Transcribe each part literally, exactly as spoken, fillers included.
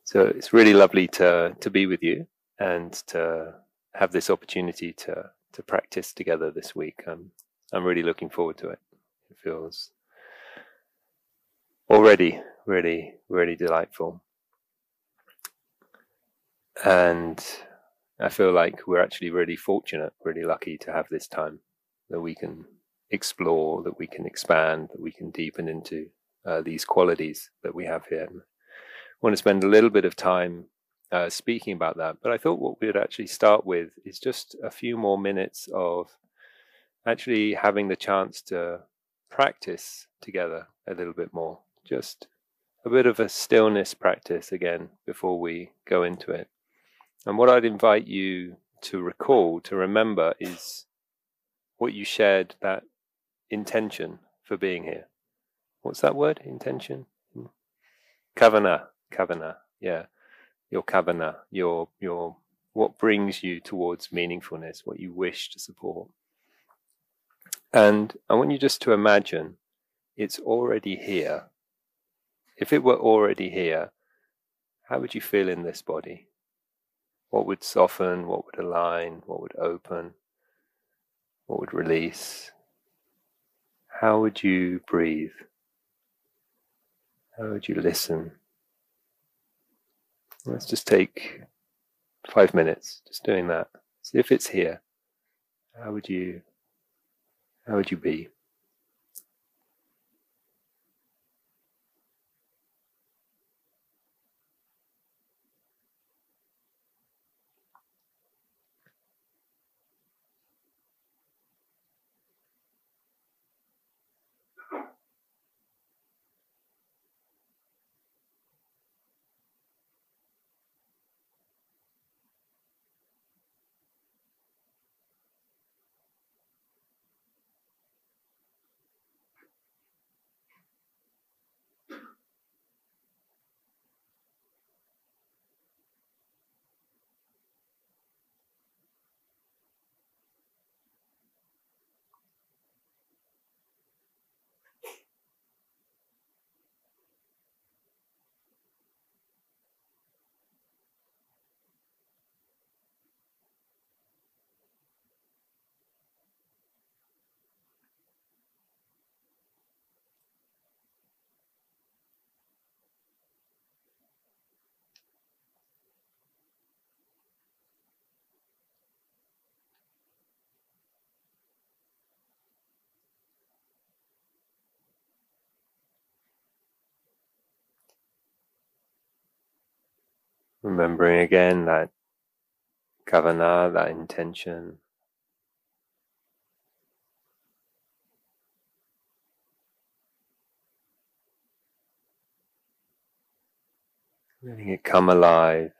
So it's really lovely to to be with you and to have this opportunity to to practice together this week. I'm I'm really looking forward to it. It feels already really really delightful, and I feel like we're actually really fortunate, really lucky to have this time that we can explore, that we can expand, that we can deepen into uh, these qualities that we have here. And I want to spend a little bit of time uh, speaking about that, but I thought what we would actually start with is just a few more minutes of actually having the chance to practice together a little bit more, just a bit of a stillness practice again before we go into it. And what I'd invite you to recall, to remember, is what you shared, that intention for being here. What's that word? Intention? Kavana. Kavana. Yeah. Your kavana. Your, your, what brings you towards meaningfulness, what you wish to support. And I want you just to imagine it's already here. If it were already here, how would you feel in this body? What would soften? What would align? What would open? What would release? How would you breathe? How would you listen? Let's just take five minutes just doing that. See if it's here. How would you, how would you be? Remembering again that kavana, that intention. Letting it come alive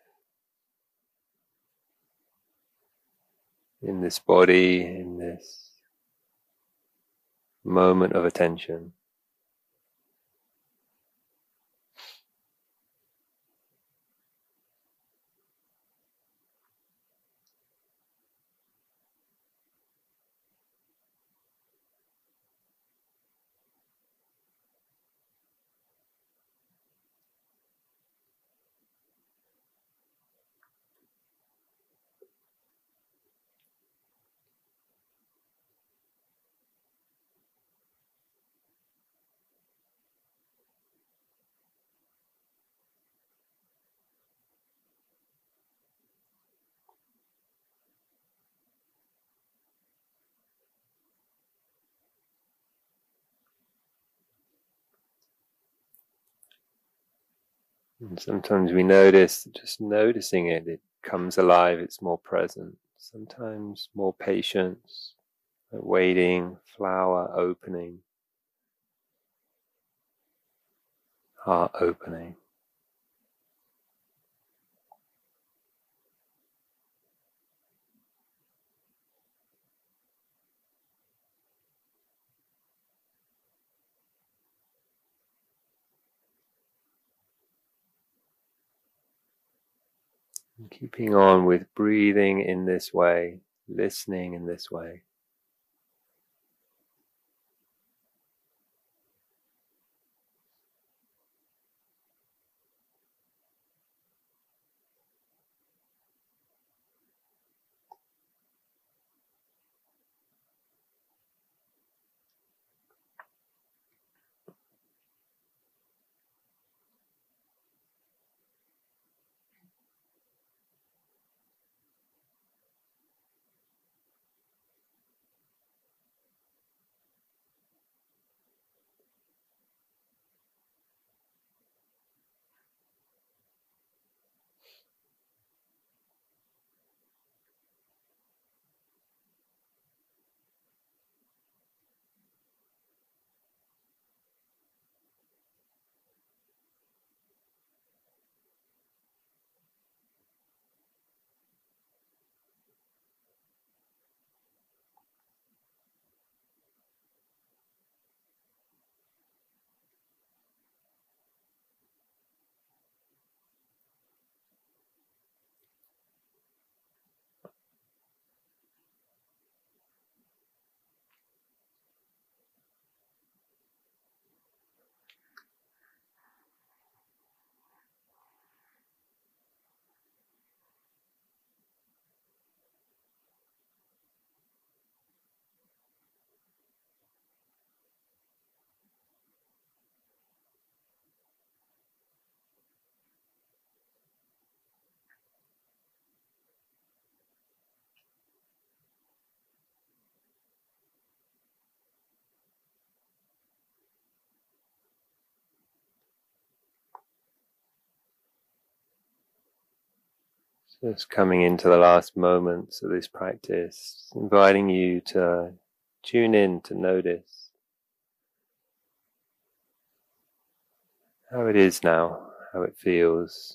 in this body, in this moment of attention. And sometimes we notice, just noticing it, it comes alive, it's more present. Sometimes more patience, like waiting, flower opening, heart opening. And keeping on with breathing in this way, listening in this way. Just coming into the last moments of this practice, inviting you to tune in to notice how it is now, how it feels.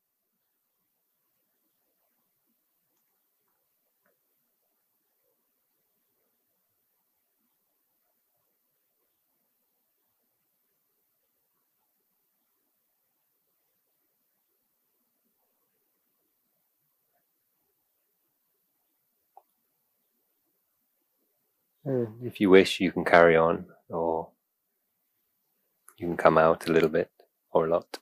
And if you wish, you can carry on, or you can come out a little bit or a lot.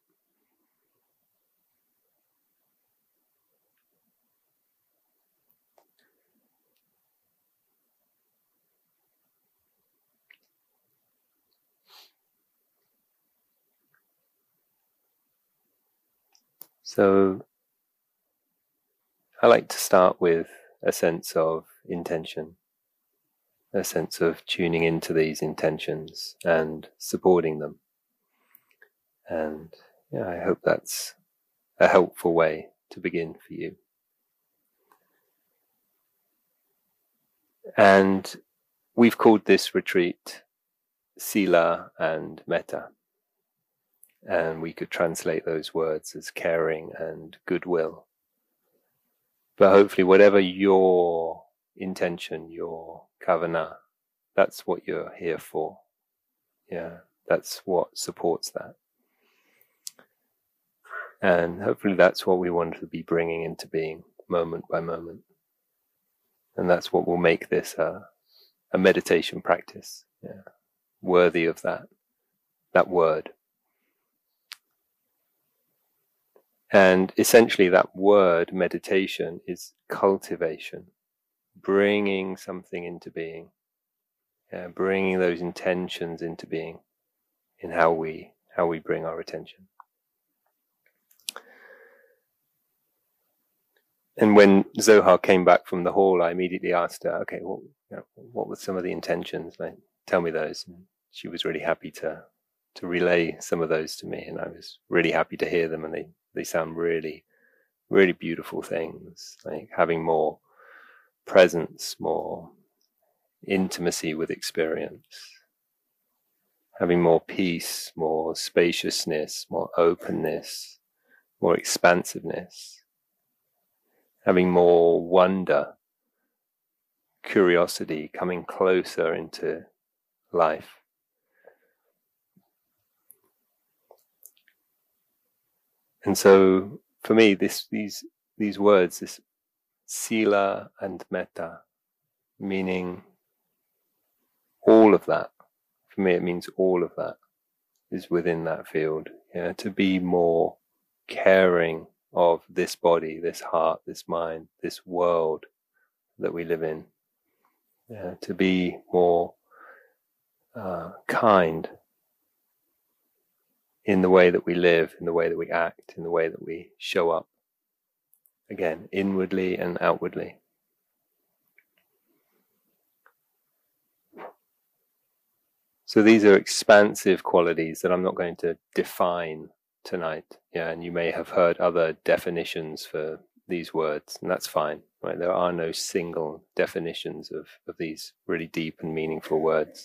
So I like to start with a sense of intention, a sense of tuning into these intentions and supporting them. And yeah, I hope that's a helpful way to begin for you. And we've called this retreat Sila and Metta. And we could translate those words as caring and goodwill. But hopefully whatever your intention, your kavana, that's what you're here for. Yeah, that's what supports that. And hopefully that's what we want to be bringing into being moment by moment. And that's what will make this a, a meditation practice, yeah, worthy of that, that word. And essentially that word, meditation, is cultivation, bringing something into being, yeah, bringing those intentions into being in how we, how we bring our attention. And when Zohar came back from the hall, I immediately asked her, okay, well, you know, what were some of the intentions? Like, tell me those. And she was really happy to to relay some of those to me, and I was really happy to hear them, and they, they sound really, really beautiful things, like having more presence, more intimacy with experience, having more peace, more spaciousness, more openness, more expansiveness, having more wonder, curiosity, coming closer into life. And so for me, this, these, these words, this Sila and Metta, meaning all of that, for me it means all of that is within that field. Yeah, to be more caring of this body, this heart, this mind, this world that we live in. Yeah, to be more uh, kind in the way that we live, in the way that we act, in the way that we show up. Again, inwardly and outwardly. So these are expansive qualities that I'm not going to define tonight. Yeah, and you may have heard other definitions for these words, and that's fine. Right? There are no single definitions of, of these really deep and meaningful words.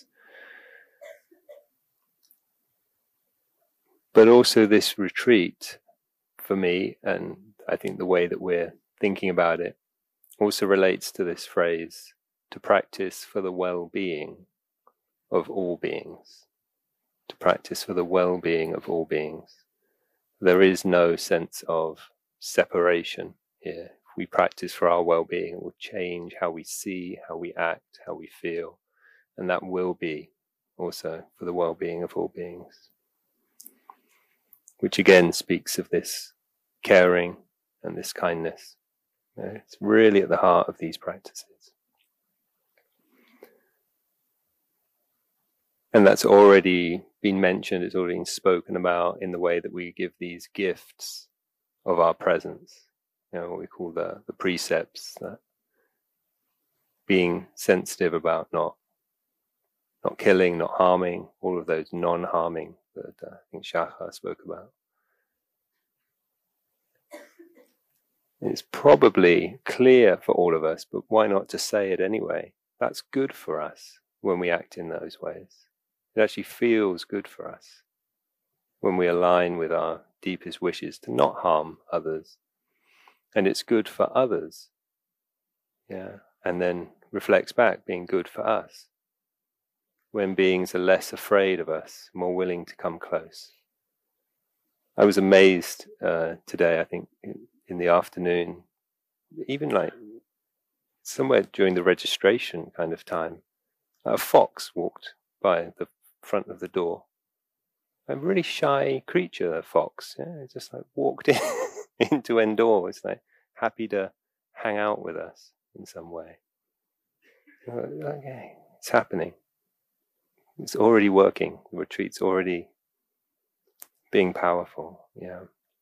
But also this retreat, for me, and I think the way that we're thinking about it, also relates to this phrase, to practice for the well-being of all beings. To practice for the well-being of all beings. There is no sense of separation here. If we practice for our well-being, it will change how we see, how we act, how we feel, and that will be also for the well-being of all beings. Which again speaks of this caring and this kindness. It's really at the heart of these practices. And that's already been mentioned, it's already been spoken about in the way that we give these gifts of our presence. You know, what we call the, the precepts, that being sensitive about not, not killing, not harming, all of those non-harming that uh, I think Shaka spoke about. It's probably clear for all of us, but why not to say it anyway? That's good for us when we act in those ways. It actually feels good for us when we align with our deepest wishes to not harm others. And it's good for others. Yeah. And then reflects back, being good for us. When beings are less afraid of us, more willing to come close. I was amazed uh, today, I think, in the afternoon, even like somewhere during the registration kind of time, a fox walked by the front of the door. A really shy creature, a fox. Yeah, just like walked in into Endor. It's like happy to hang out with us in some way. Okay, it's happening. It's already working. The retreat's already being powerful. Yeah.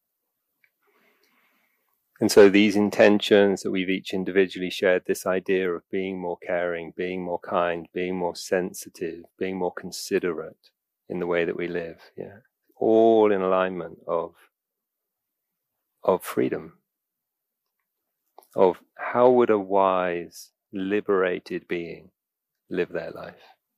And so these intentions that we've each individually shared, this idea of being more caring, being more kind, being more sensitive, being more considerate in the way that we live, yeah, all in alignment of, of freedom, of how would a wise, liberated being live their life.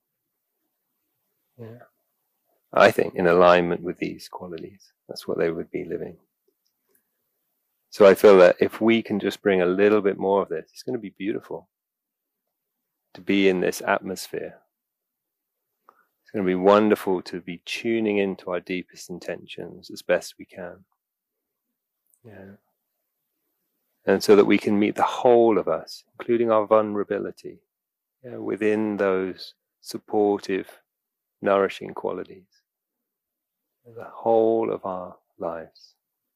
Yeah. I think in alignment with these qualities, that's what they would be living. So I feel that if we can just bring a little bit more of this, it's going to be beautiful to be in this atmosphere. It's going to be wonderful to be tuning into our deepest intentions as best we can. Yeah. And so that we can meet the whole of us, including our vulnerability, yeah, within those supportive, nourishing qualities. The whole of our lives.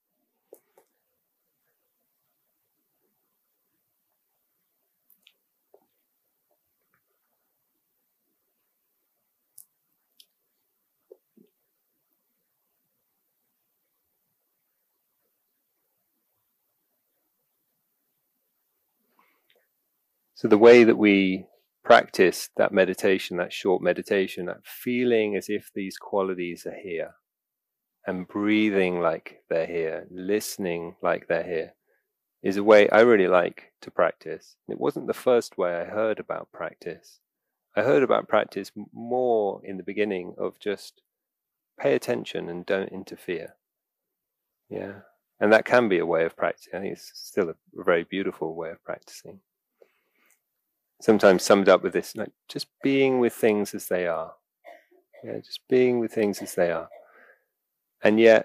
So the way that we practice that meditation, that short meditation, that feeling as if these qualities are here, and breathing like they're here, listening like they're here, is a way I really like to practice. It wasn't the first way I heard about practice. I heard about practice more in the beginning of just pay attention and don't interfere. Yeah. And that can be a way of practicing. I think it's still a very beautiful way of practicing. Sometimes summed up with this, like just being with things as they are. Yeah, just being with things as they are. And yet,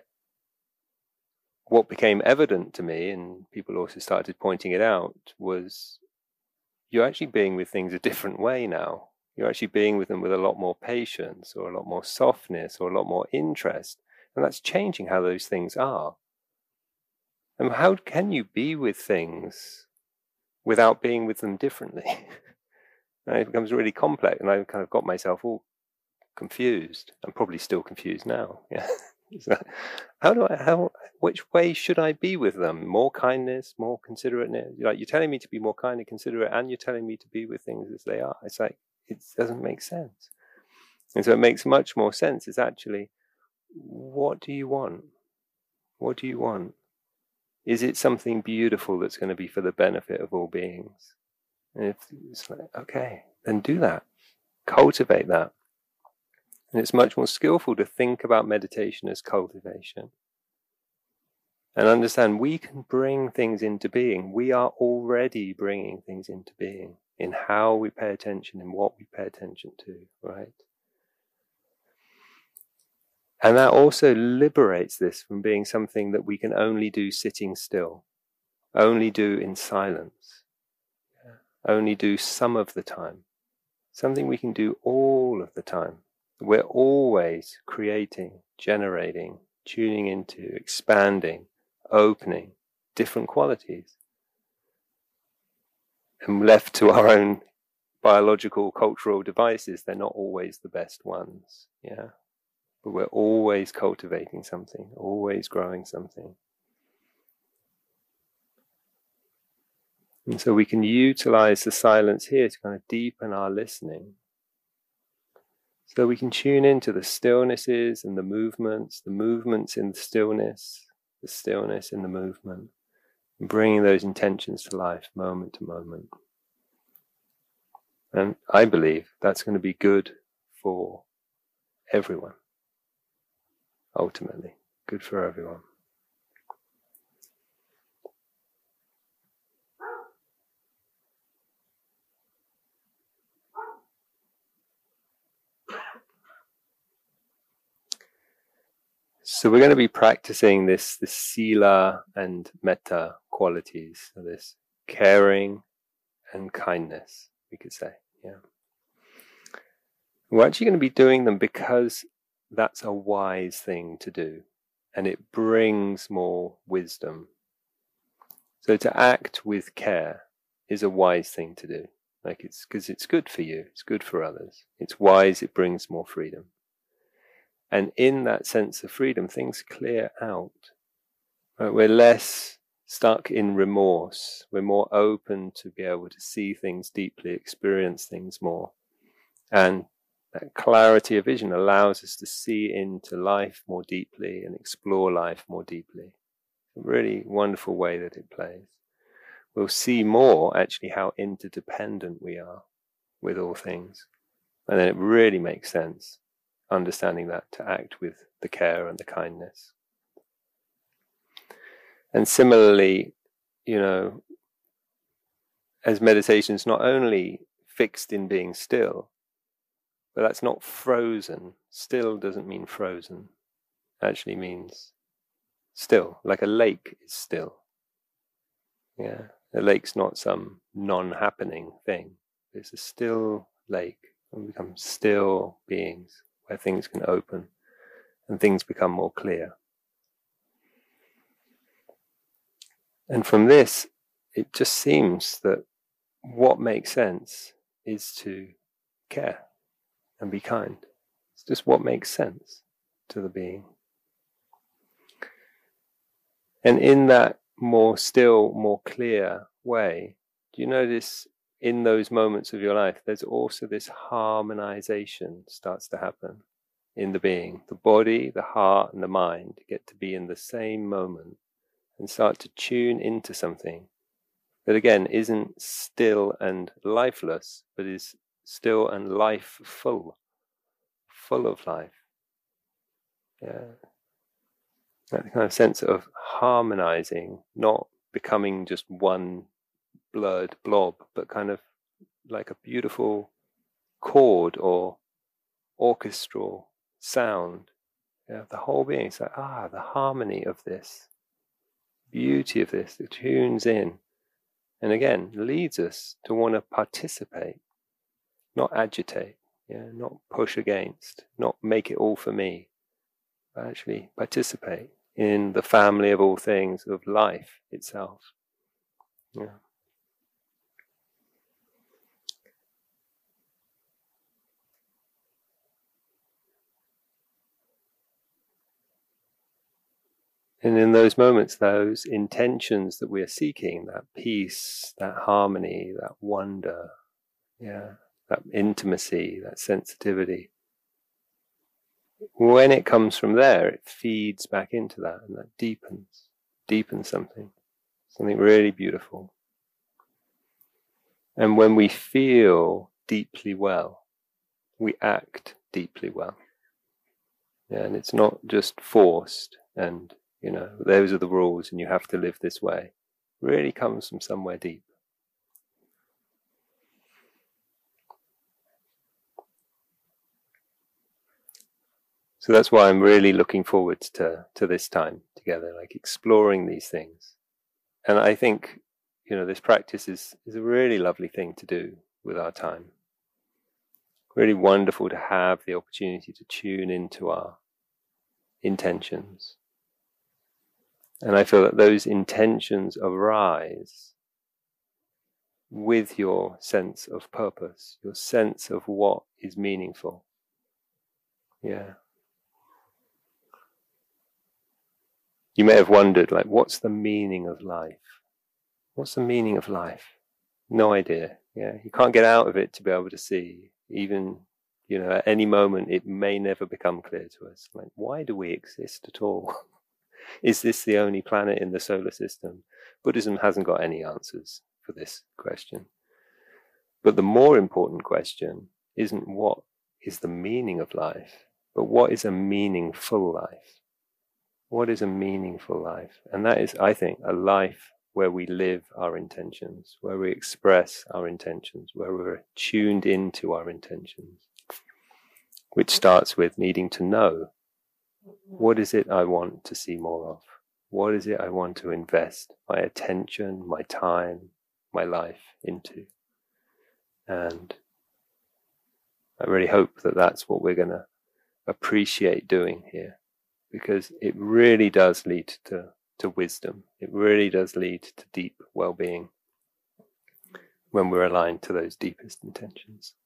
what became evident to me, and people also started pointing it out, was you're actually being with things a different way now. You're actually being with them with a lot more patience, or a lot more softness, or a lot more interest. And that's changing how those things are. And how can you be with things without being with them differently? And it becomes really complex, and I've kind of got myself all confused. I'm probably still confused now. Yeah. So how do I, how, which way should I be with them? More kindness, more considerateness? Like, you're telling me to be more kind and considerate, and you're telling me to be with things as they are. It's like, it doesn't make sense. And so it makes much more sense. It's actually, what do you want? What do you want? Is it something beautiful that's going to be for the benefit of all beings? And if it's like, okay, then do that. Cultivate that. And it's much more skillful to think about meditation as cultivation. And understand we can bring things into being. We are already bringing things into being in how we pay attention, in what we pay attention to, right? And that also liberates this from being something that we can only do sitting still, only do in silence, only do some of the time, something we can do all of the time. We're always creating, generating, tuning into, expanding, opening different qualities. And left to our own biological, cultural devices, they're not always the best ones. Yeah. But we're always cultivating something, always growing something. And so we can utilize the silence here to kind of deepen our listening. So we can tune into the stillnesses and the movements, the movements in the stillness, the stillness in the movement. bringing those intentions to life moment to moment. And I believe that's going to be good for everyone, ultimately, good for everyone. So we're going to be practicing this, this sila and metta qualities, so this caring and kindness, we could say. Yeah. We're actually going to be doing them because that's a wise thing to do, and it brings more wisdom. So to act with care is a wise thing to do. Like it's because it's good for you, it's good for others. It's wise, it brings more freedom. And in that sense of freedom, things clear out. Right? We're less stuck in remorse. We're more open to be able to see things deeply, experience things more. And that clarity of vision allows us to see into life more deeply and explore life more deeply. A really wonderful way that it plays. We'll see more actually how interdependent we are with all things. And then it really makes sense, understanding that, to act with the care and the kindness. And similarly, you know, as meditation is not only fixed in being still, but that's not frozen. Still doesn't mean frozen. It actually means still, like a lake is still. Yeah, a lake's not some non-happening thing. It's a still lake. We become still beings where things can open and things become more clear. And from this, it just seems that what makes sense is to care and be kind. It's just what makes sense to the being. And in that more still, more clear way, do you notice in those moments of your life, there's also this harmonization starts to happen in the being. The body, the heart, and the mind get to be in the same moment and start to tune into something that again isn't still and lifeless, but is still and life-full, full of life. Yeah. That kind of sense of harmonizing, not becoming just one blurred blob, but kind of like a beautiful chord or orchestral sound. Yeah, the whole being. It's like, ah, the harmony of this, beauty of this, it tunes in. And again, leads us to want to participate, not agitate, yeah, not push against, not make it all for me, but actually participate in the family of all things, of life itself. Yeah. And in those moments, those intentions that we are seeking, that peace, that harmony, that wonder, yeah, that intimacy, that sensitivity, when it comes from there, it feeds back into that, and that deepens, deepens something, something really beautiful. And when we feel deeply well, we act deeply well. Yeah, and it's not just forced and, you know, those are the rules and you have to live this way. It really comes from somewhere deep. So that's why I'm really looking forward to, to this time together, like exploring these things. And I think, you know, this practice is, is a really lovely thing to do with our time. Really wonderful to have the opportunity to tune into our intentions. And I feel that those intentions arise with your sense of purpose, your sense of what is meaningful. Yeah. You may have wondered, like, what's the meaning of life? What's the meaning of life? No idea. Yeah, you can't get out of it to be able to see. Even, you know, at any moment, it may never become clear to us. Like, why do we exist at all? Is this the only planet in the solar system? Buddhism hasn't got any answers for this question. But the more important question isn't what is the meaning of life, but what is a meaningful life? What is a meaningful life? And that is, I think, a life where we live our intentions, where we express our intentions, where we're tuned into our intentions, which starts with needing to know, what is it I want to see more of? What is it I want to invest my attention, my time, my life into? And I really hope that that's what we're going to appreciate doing here, because it really does lead to, to wisdom. It really does lead to deep well-being when we're aligned to those deepest intentions.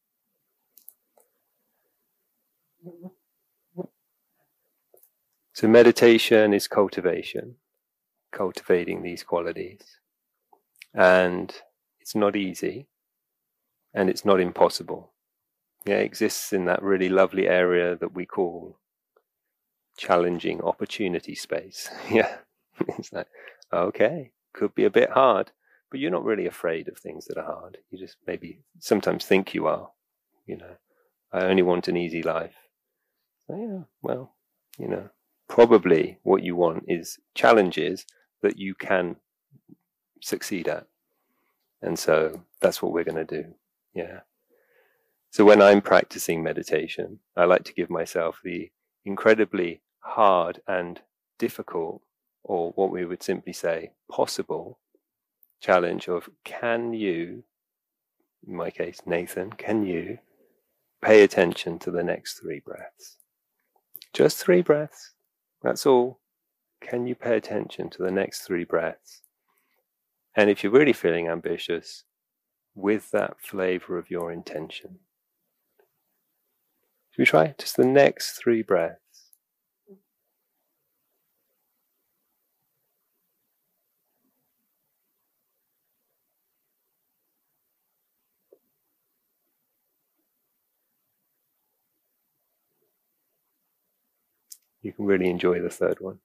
So meditation is cultivation, cultivating these qualities. And it's not easy, and it's not impossible. Yeah, it exists in that really lovely area that we call challenging opportunity space. Yeah, it's like, okay, could be a bit hard, but you're not really afraid of things that are hard. You just maybe sometimes think you are. You know, I only want an easy life. So, yeah, well, you know, probably what you want is challenges that you can succeed at. And so that's what we're going to do. Yeah. So when I'm practicing meditation, I like to give myself the incredibly hard and difficult, or what we would simply say possible, challenge of, can you, in my case, Nathan, can you pay attention to the next three breaths? Just three breaths. That's all. Can you pay attention to the next three breaths? And if you're really feeling ambitious, with that flavor of your intention. Should we try just the next three breaths? You can really enjoy the third one.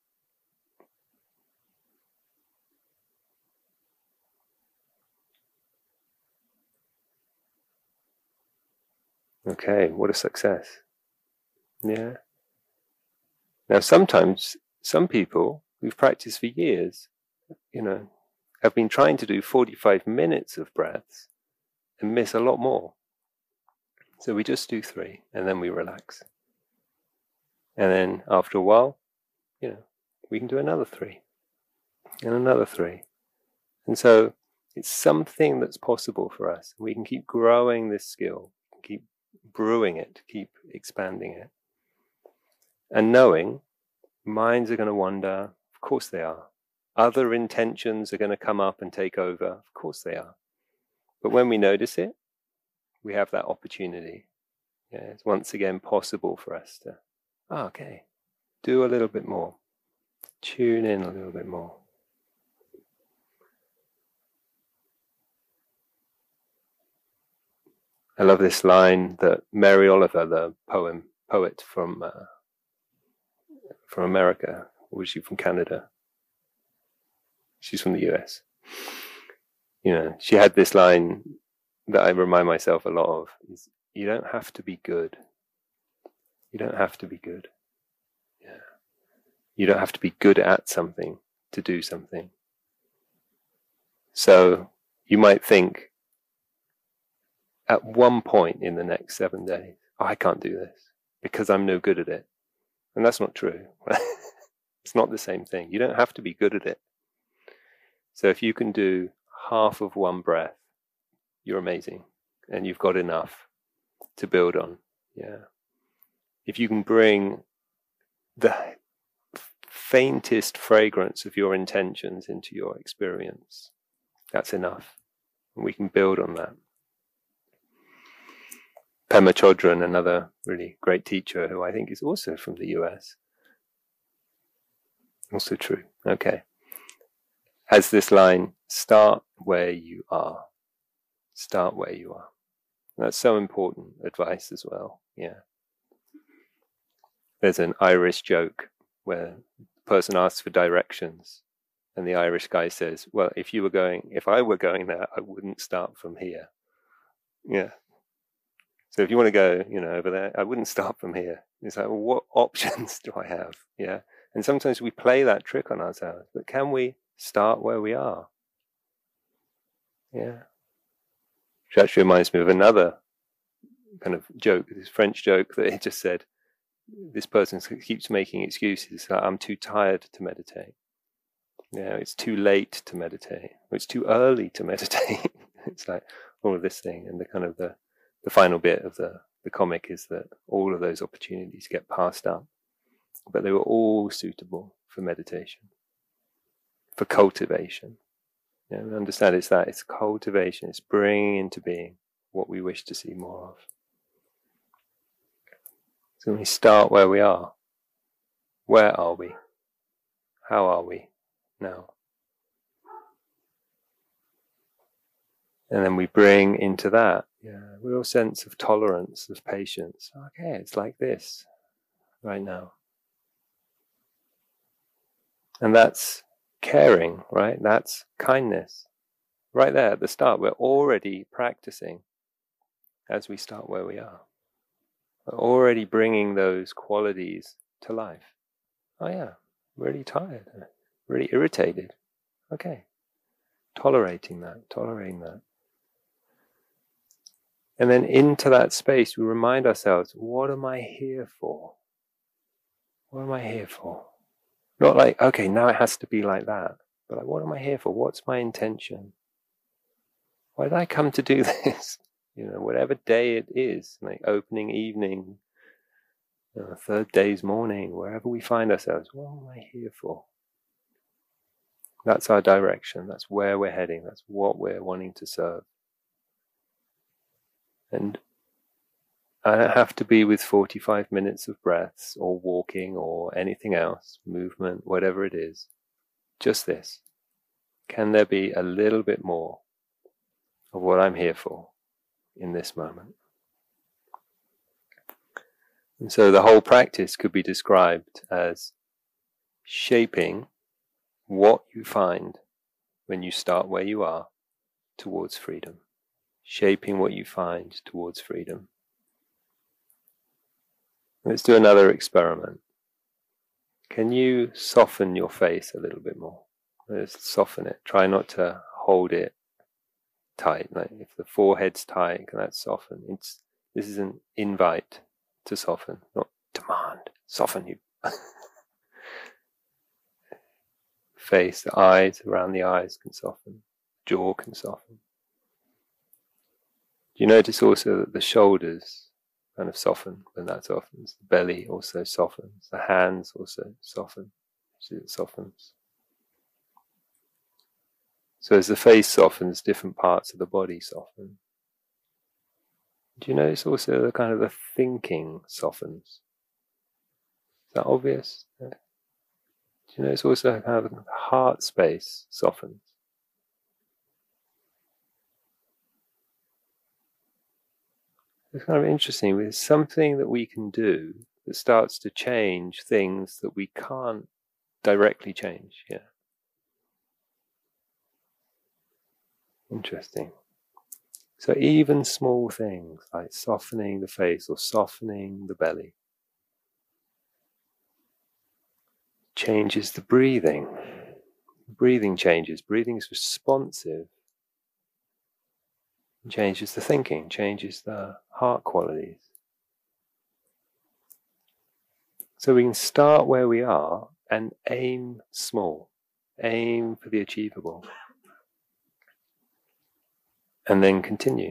Okay, what a success. Yeah. Now, sometimes some people who've practiced for years, you know, have been trying to do forty-five minutes of breaths and miss a lot more. So we just do three and then we relax. And then after a while, you know, we can do another three and another three. And so it's something that's possible for us. We can keep growing this skill, keep brewing it, keep expanding it. And knowing minds are going to wander, of course they are. Other intentions are going to come up and take over, of course they are. But when we notice it, we have that opportunity. Yeah, it's once again possible for us to, oh, okay, do a little bit more. Tune in a little bit more. I love this line that Mary Oliver, the poem poet from uh, from America, or was she from Canada? She's from the U S. You know, she had this line that I remind myself a lot of: is you don't have to be good. You don't have to be good. Yeah. You don't have to be good at something to do something. So you might think at one point in the next seven days, oh, I can't do this because I'm no good at it. And that's not true. It's not the same thing. You don't have to be good at it. So if you can do half of one breath, you're amazing. And you've got enough to build on. Yeah. If you can bring the faintest fragrance of your intentions into your experience, that's enough. And we can build on that. Pema Chodron, another really great teacher who I think is also from the U S. Also true. Okay. Has this line, start where you are. Start where you are. That's so important advice as well. Yeah. There's an Irish joke where person asks for directions, and the Irish guy says, well, if you were going, if I were going there, I wouldn't start from here. Yeah. So if you want to go, you know, over there, I wouldn't start from here. It's like, well, what options do I have? Yeah. And sometimes we play that trick on ourselves, but can we start where we are? Yeah. Which actually reminds me of another kind of joke, this French joke that he just said, this person keeps making excuses. Like, I'm too tired to meditate. Yeah, it's too late to meditate. Or it's too early to meditate. It's like all of this thing. And the kind of the, the final bit of the, the comic is that all of those opportunities get passed up. But they were all suitable for meditation, for cultivation. You know, understand it's that, it's cultivation, it's bringing into being what we wish to see more of. So we start where we are. Where are we? How are we now? And then we bring into that, yeah, a real sense of tolerance, of patience. Okay, it's like this right now. And that's caring, right? That's kindness. Right there at the start, we're already practicing as we start where we are. We're already bringing those qualities to life. Oh yeah, really tired, really irritated. Okay, tolerating that, tolerating that. And then into that space, we remind ourselves, what am I here for? What am I here for? Not like, okay, now it has to be like that. But like, what am I here for? What's my intention? Why did I come to do this? You know, whatever day it is, like opening evening, you know, third day's morning, wherever we find ourselves, what am I here for? That's our direction. That's where we're heading. That's what we're wanting to serve. And I don't have to be with forty-five minutes of breaths or walking or anything else, movement, whatever it is. Just this. Can there be a little bit more of what I'm here for in this moment? And so the whole practice could be described as shaping what you find when you start where you are towards freedom. Shaping what you find towards freedom. Let's do another experiment. Can you soften your face a little bit more? Let's soften it. Try not to hold it tight. Like if the forehead's tight, can that soften? It's this is an invite to soften, not demand. Soften you. Face, the eyes, around the eyes can soften. Jaw can soften. Do you notice also that the shoulders kind of soften when that softens? The belly also softens. The hands also soften. See, it softens. So as the face softens, different parts of the body soften. Do you notice also the kind of the thinking softens? Is that obvious? Do you notice also kind of the heart space softens? It's kind of interesting. It's something that we can do that starts to change things that we can't directly change. Yeah. Interesting. So even small things like softening the face or softening the belly changes the breathing. Breathing changes. Breathing is responsive. Changes the thinking, changes the heart qualities. So we can start where we are and aim small, aim for the achievable, and then continue.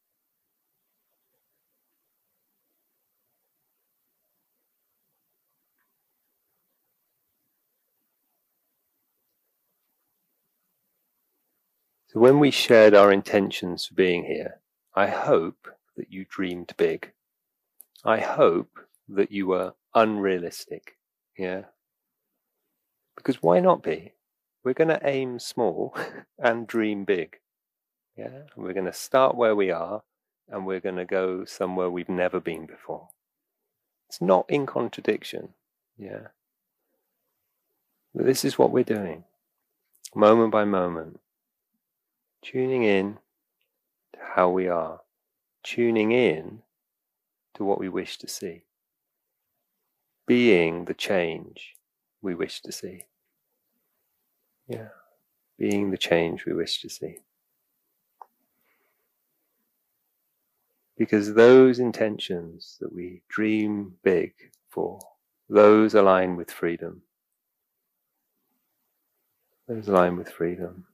So when we shared our intentions for being here, I hope that you dreamed big. I hope that you were unrealistic. Yeah. Because why not be? We're going to aim small and dream big. Yeah. We're going to start where we are and we're going to go somewhere we've never been before. It's not in contradiction. Yeah. But this is what we're doing, moment by moment, tuning in to how we are, tuning in to what we wish to see, being the change we wish to see. Yeah, being the change we wish to see. Because those intentions that we dream big for, those align with freedom. Those align with freedom.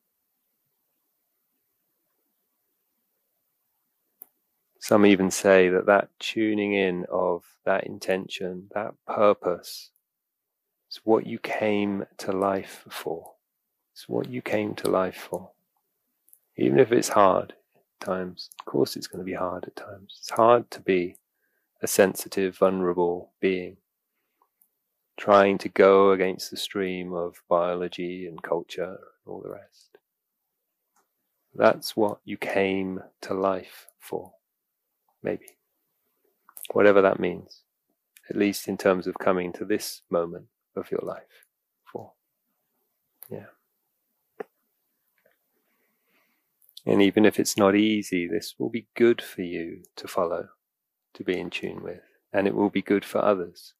Some even say that that tuning in of that intention, that purpose, is what you came to life for. It's what you came to life for. Even if it's hard at times, of course it's going to be hard at times. It's hard to be a sensitive, vulnerable being, trying to go against the stream of biology and culture and all the rest. That's what you came to life for, maybe. Whatever that means, at least in terms of coming to this moment of your life for. Yeah. And even if it's not easy, this will be good for you to follow, to be in tune with, and it will be good for others.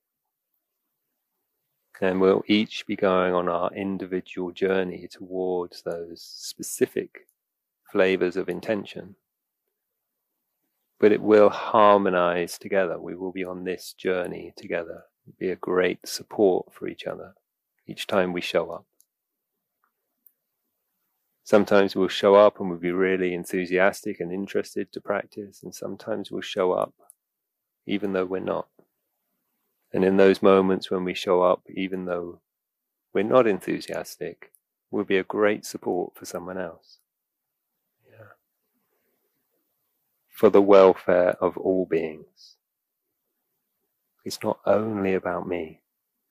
And we'll each be going on our individual journey towards those specific flavors of intention. But it will harmonize together. We will be on this journey together. It'll be a great support for each other each time we show up. Sometimes we'll show up and we'll be really enthusiastic and interested to practice, and sometimes we'll show up even though we're not. And in those moments when we show up, even though we're not enthusiastic, we'll be a great support for someone else. Yeah. For the welfare of all beings. It's not only about me.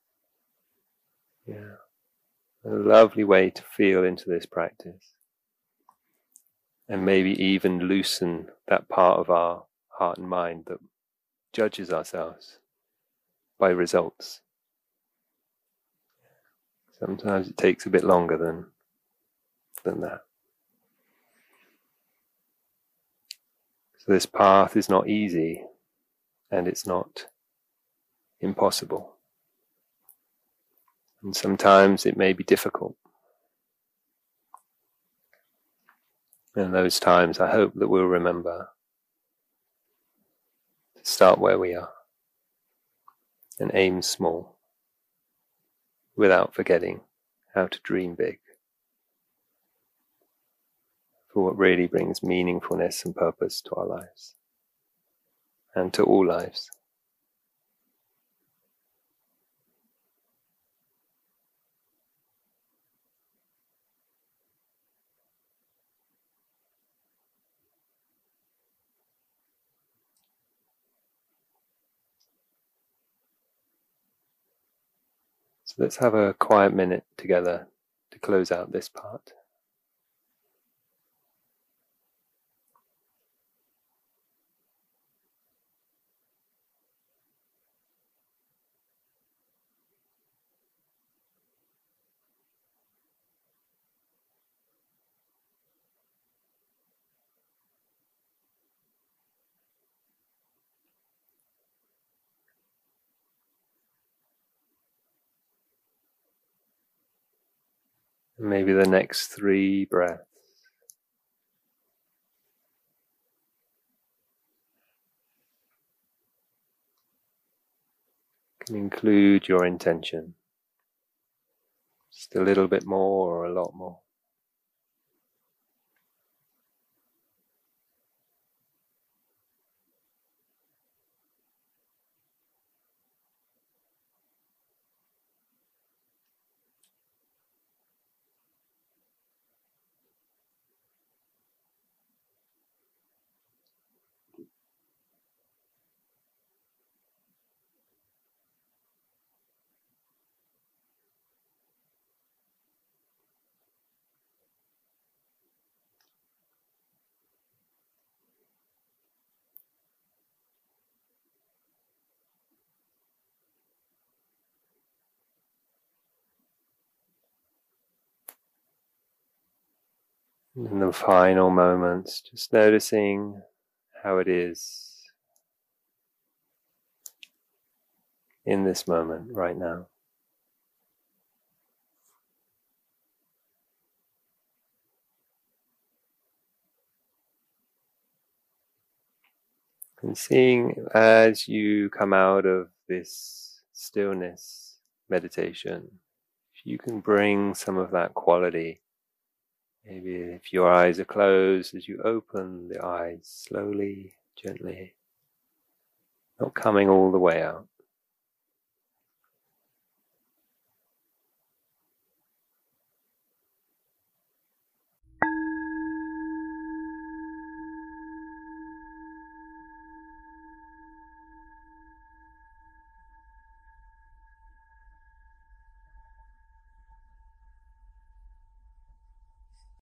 Yeah. A lovely way to feel into this practice. And maybe even loosen that part of our heart and mind that judges ourselves by results. Sometimes it takes a bit longer than, than that. So this path is not easy, and it's not impossible. And sometimes it may be difficult. And those times I hope that we'll remember to start where we are and aim small, without forgetting how to dream big for what really brings meaningfulness and purpose to our lives and to all lives. So let's have a quiet minute together to close out this part. Maybe the next three breaths can include your intention. Just a little bit more or a lot more. In the final moments, just noticing how it is in this moment right now. And seeing as you come out of this stillness meditation, if you can bring some of that quality. Maybe if your eyes are closed, as you open the eyes slowly, gently, not coming all the way out.